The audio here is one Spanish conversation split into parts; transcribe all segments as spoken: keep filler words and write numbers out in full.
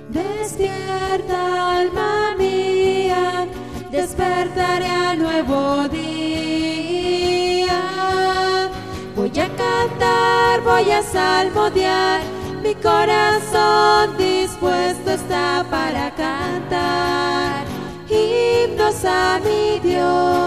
Despierta, alma mía, despertaré al nuevo día. Voy a cantar, voy a salmodiar, mi corazón dispuesto está para cantar himnos a mi Dios.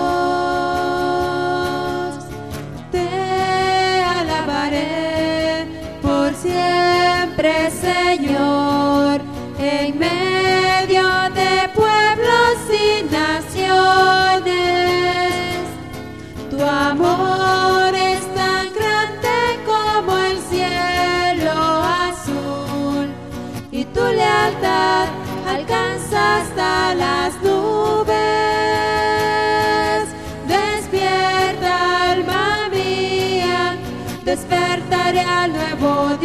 Te alabaré por siempre, Señor, en medio de pueblos y naciones. Tu amor es tan grande como el cielo azul, y tu lealtad alcanza hasta las nubes. Despierta, alma mía, despertaré al nuevo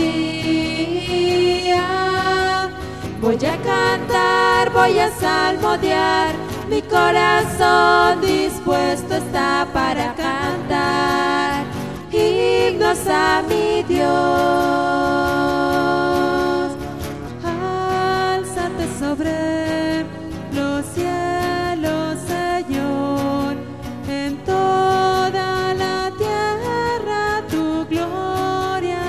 día. Voy a cantar, voy a salmodiar, mi corazón dispuesto está para cantar himnos a mi Dios. Álzate sobre los cielos, Señor, en toda la tierra tu gloria.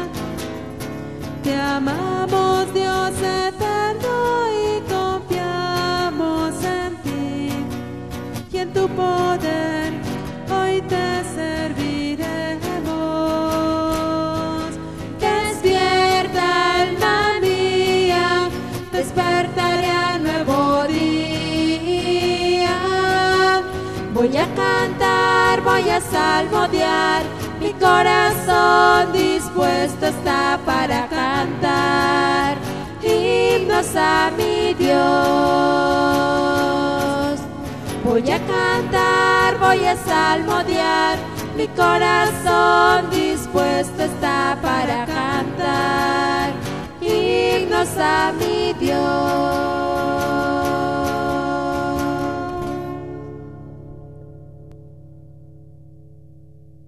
Te amamos, Dios eterno, y confiamos en ti, y en tu poder hoy te serviremos. Despierta, alma mía, despertaré al nuevo día. Voy a cantar, voy a salmodiar, mi corazón dispuesto está para cantar himnos a mi Dios. Voy a cantar, voy a salmodiar, mi corazón dispuesto está para cantar himnos a mi Dios.